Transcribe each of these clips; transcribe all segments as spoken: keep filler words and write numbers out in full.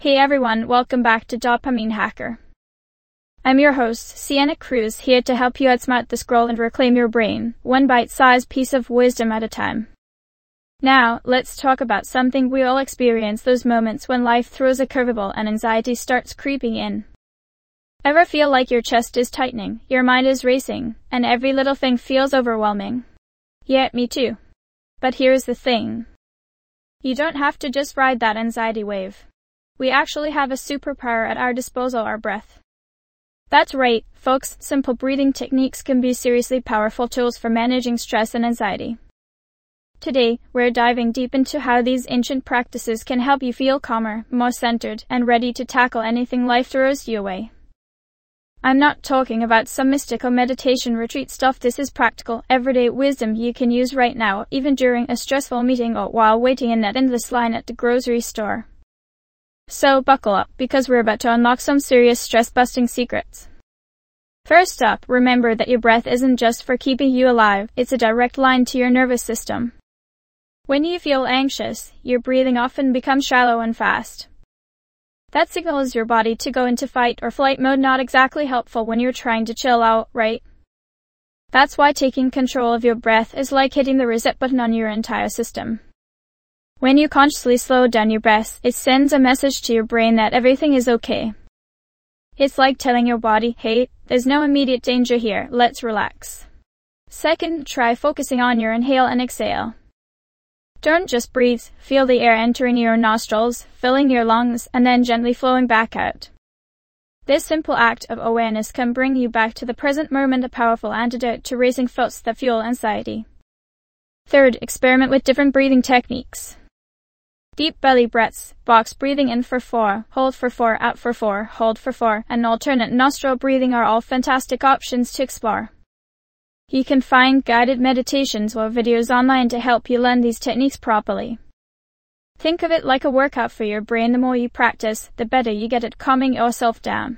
Hey everyone, welcome back to Dopamine Hacker. I'm your host, Sienna Cruz, here to help you outsmart the scroll and reclaim your brain, one bite-sized piece of wisdom at a time. Now, let's talk about something we all experience, those moments when life throws a curveball and anxiety starts creeping in. Ever feel like your chest is tightening, your mind is racing, and every little thing feels overwhelming? Yeah, me too. But here's the thing. You don't have to just ride that anxiety wave. We actually have a superpower at our disposal, our breath. That's right, folks, simple breathing techniques can be seriously powerful tools for managing stress and anxiety. Today, we're diving deep into how these ancient practices can help you feel calmer, more centered, and ready to tackle anything life throws you away. I'm not talking about some mystical meditation retreat stuff. This is practical, everyday wisdom you can use right now, even during a stressful meeting or while waiting in that endless line at the grocery store. So buckle up, because we're about to unlock some serious stress-busting secrets. First up, remember that your breath isn't just for keeping you alive, it's a direct line to your nervous system. When you feel anxious, your breathing often becomes shallow and fast. That signals your body to go into fight or flight mode, not exactly helpful when you're trying to chill out, right? That's why taking control of your breath is like hitting the reset button on your entire system. When you consciously slow down your breath, it sends a message to your brain that everything is okay. It's like telling your body, hey, there's no immediate danger here, let's relax. Second, try focusing on your inhale and exhale. Don't just breathe, feel the air entering your nostrils, filling your lungs, and then gently flowing back out. This simple act of awareness can bring you back to the present moment, a powerful antidote to racing thoughts that fuel anxiety. Third, experiment with different breathing techniques. Deep belly breaths, box breathing in for four, hold for four, out for four, hold for four, and alternate nostril breathing are all fantastic options to explore. You can find guided meditations or videos online to help you learn these techniques properly. Think of it like a workout for your brain. The more you practice, the better you get at calming yourself down.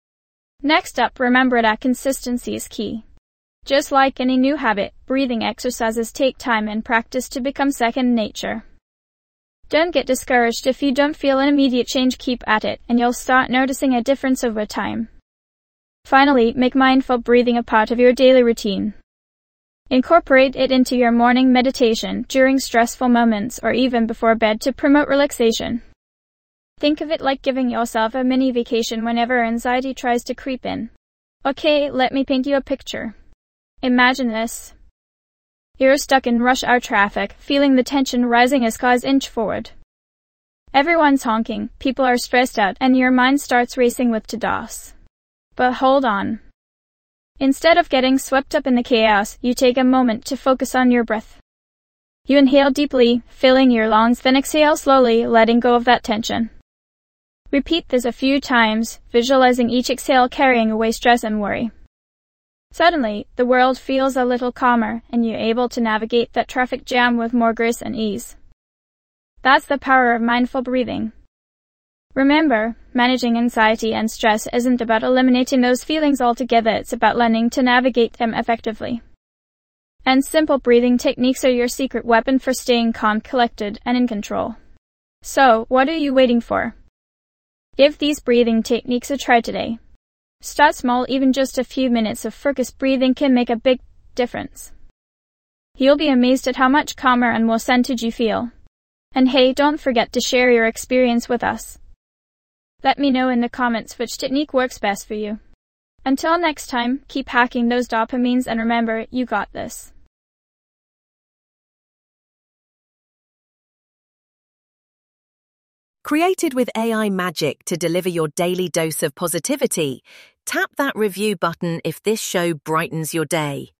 Next up, remember that consistency is key. Just like any new habit, breathing exercises take time and practice to become second nature. Don't get discouraged if you don't feel an immediate change. Keep at it, and you'll start noticing a difference over time. Finally, make mindful breathing a part of your daily routine. Incorporate it into your morning meditation, during stressful moments, or even before bed to promote relaxation. Think of it like giving yourself a mini vacation whenever anxiety tries to creep in. Okay, let me paint you a picture. Imagine this. You're stuck in rush hour traffic, feeling the tension rising as cars inch forward. Everyone's honking, people are stressed out, and your mind starts racing with to-dos. But hold on. Instead of getting swept up in the chaos, you take a moment to focus on your breath. You inhale deeply, filling your lungs, then exhale slowly, letting go of that tension. Repeat this a few times, visualizing each exhale carrying away stress and worry. Suddenly, the world feels a little calmer, and you're able to navigate that traffic jam with more grace and ease. That's the power of mindful breathing. Remember, managing anxiety and stress isn't about eliminating those feelings altogether, it's about learning to navigate them effectively. And simple breathing techniques are your secret weapon for staying calm, collected, and in control. So, what are you waiting for? Give these breathing techniques a try today. Start small, even just a few minutes of focused breathing can make a big difference. You'll be amazed at how much calmer and more centered you feel. And hey, don't forget to share your experience with us. Let me know in the comments which technique works best for you. Until next time, keep hacking those dopamines and remember, you got this. Created with A I magic to deliver your daily dose of positivity, tap that review button if this show brightens your day.